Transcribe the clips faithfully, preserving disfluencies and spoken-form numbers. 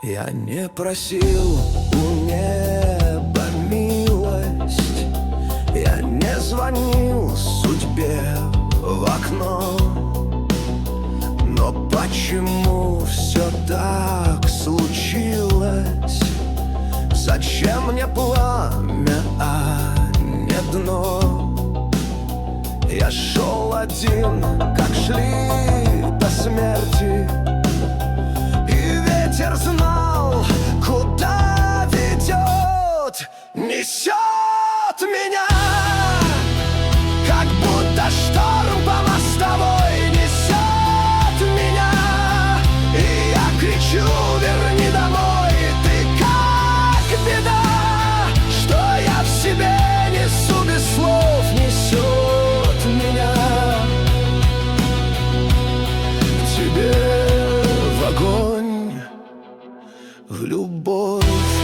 Я не просил у неба милость, я не звонил судьбе в окно. Но почему все так случилось? Зачем мне пламя, а не дно? Я шел один, как шли до смерти, и ветер знал, куда ведет. Несет меня, как будто шторм по мостовой. Несет меня, и я кричу: верни домой. Ты как беда, что я в себе несу без слов. Несет меня к тебе, в огонь, в любовь.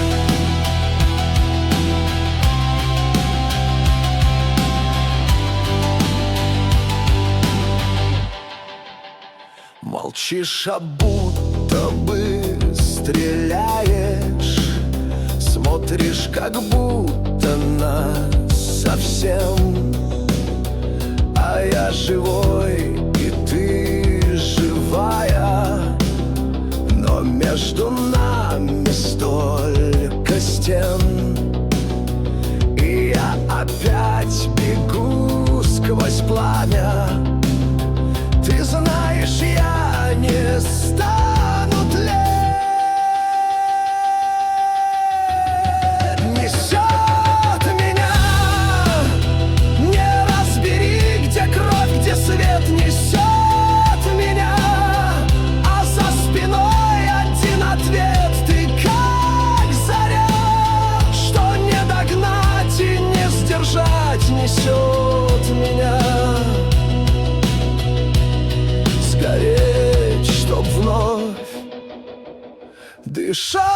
Молчишь, а будто бы стреляешь, смотришь, как будто нас совсем. А я живой, и ты живая, но между нами столько стен. И я опять бегу сквозь пламя. Ты знаешь, я не стану тлеть. Несет меня, не разбери, где кровь, где свет. Несет меня, а за спиной один ответ. Ты как заря, что не догнать и не сдержать. Несет меня гореть, чтоб вновь дышать.